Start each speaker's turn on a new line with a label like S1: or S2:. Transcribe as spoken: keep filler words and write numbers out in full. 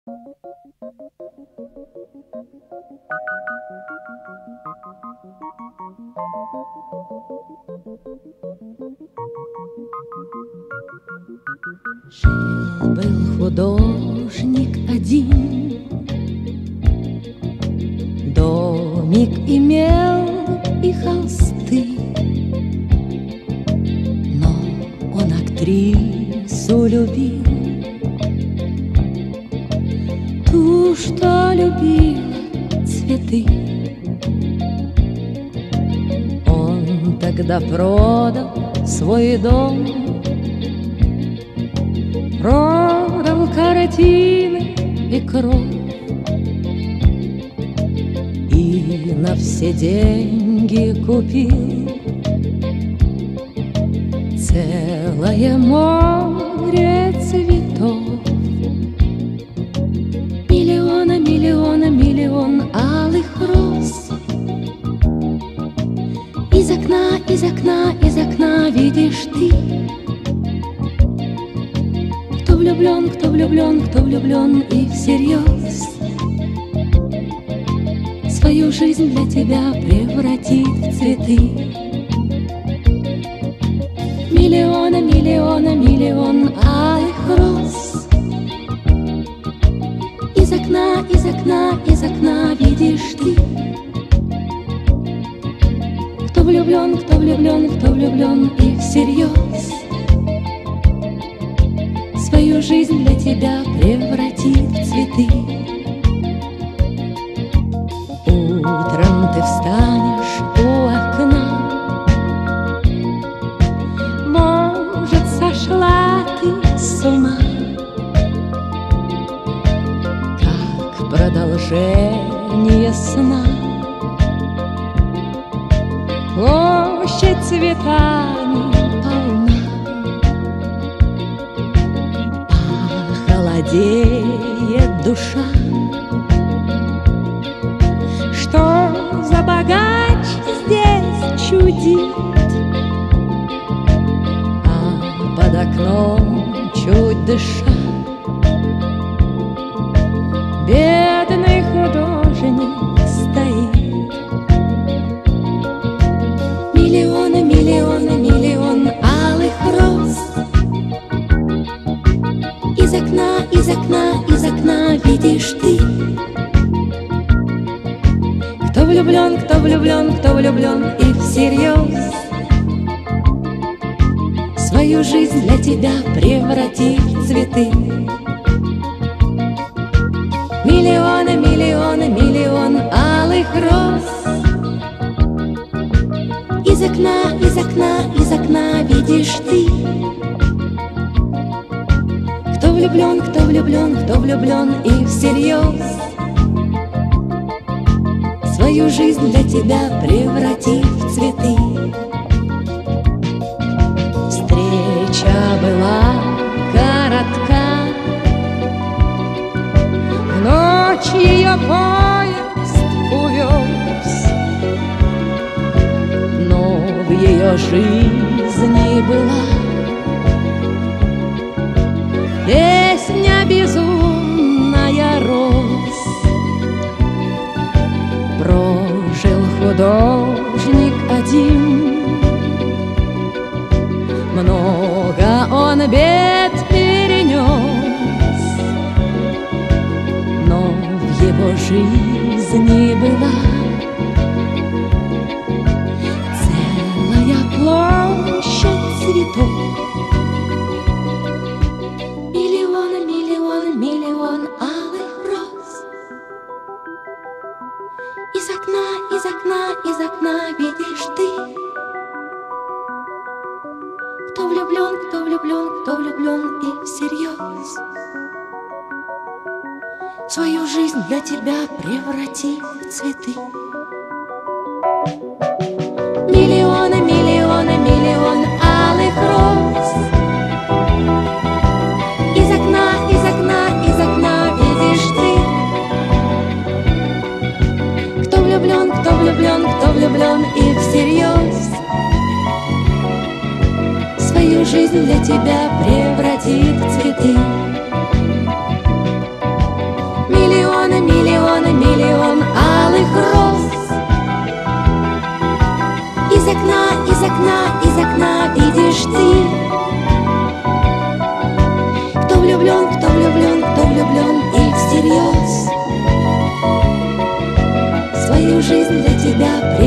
S1: Жил-был художник один, домик имел и холсты, но он актрису любил, ту, что любила цветы. Он тогда продал свой дом, продал картины и кровь, и на все деньги купил целое море цветов. Миллиона, миллиона, миллион алых роз. Из окна, из окна, из окна видишь ты. Кто влюблен, кто влюблен, кто влюблен и всерьез свою жизнь для тебя превратит в цветы. Миллиона, миллиона, миллион алых роз. Из окна, из окна, из окна видишь ты. Кто влюблен, кто влюблен, кто влюблен и всерьез свою жизнь для тебя превратит в цветы. Утром ты встанешь у окна, может, сошла ты с ума, как продолжение сна. Площадь цветами полна, похолодеет душа. Что за богач здесь чудит, а под окном чуть дыша бедный художник стоит. Миллионы, миллионы, миллион алых роз. Из окна, из окна, из окна видишь ты. Кто влюблен, кто влюблен, кто влюблен и всерьез свою жизнь для тебя превратит в цветы. Миллионы, миллионы, миллион алых роз. Из окна, из окна, из окна видишь ты. Кто влюблен, кто влюблен, кто влюблен и всерьез свою жизнь для тебя превратит в цветы. Встреча была коротка, в ночь ее поезд увез, но в ее жизни была песня безумная роз. Прожил художник один, много он бед перенес, но в его жизни была целая площадь цветов. Миллион, миллион, миллион алых роз. Из окна, из окна, из окна видишь ты. Кто влюблен, кто влюблен, кто влюблен и всерьез свою жизнь для тебя преврати в цветы. Миллионы, миллионы, миллион алых роз. Из окна, из окна, из окна видишь ты. Кто влюблен, кто влюблен, кто влюблен и всерьез свою жизнь для тебя превратит в цветы. окна, из окна, из окна видишь ты. Кто влюблен, кто влюблен, кто влюблен и всерьез свою жизнь для тебя